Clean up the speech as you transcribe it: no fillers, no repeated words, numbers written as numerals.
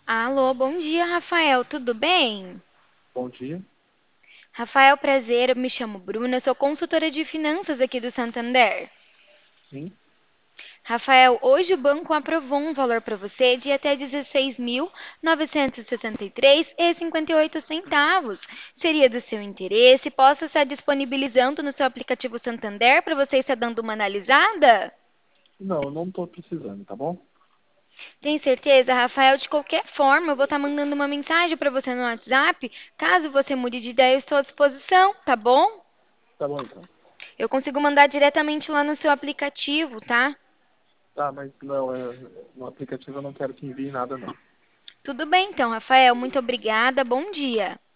Alô, bom dia, Rafael, tudo bem? Bom dia. Rafael, prazer, eu me chamo Bruna, sou consultora de finanças aqui do Santander. Sim. Rafael, hoje o banco aprovou um valor para você de até 16.963,58. Seria do seu interesse? Posso estar disponibilizando no seu aplicativo Santander para você estar dando uma analisada? Não, eu não estou precisando, tá bom? Tem certeza, Rafael? De qualquer forma, eu vou estar mandando uma mensagem para você no WhatsApp. Caso você mude de ideia, eu estou à disposição, tá bom? Tá bom então. Eu consigo mandar diretamente lá no seu aplicativo, tá? Tá, mas não, no aplicativo eu não quero que envie nada, não. Tudo bem então, Rafael. Muito obrigada. Bom dia.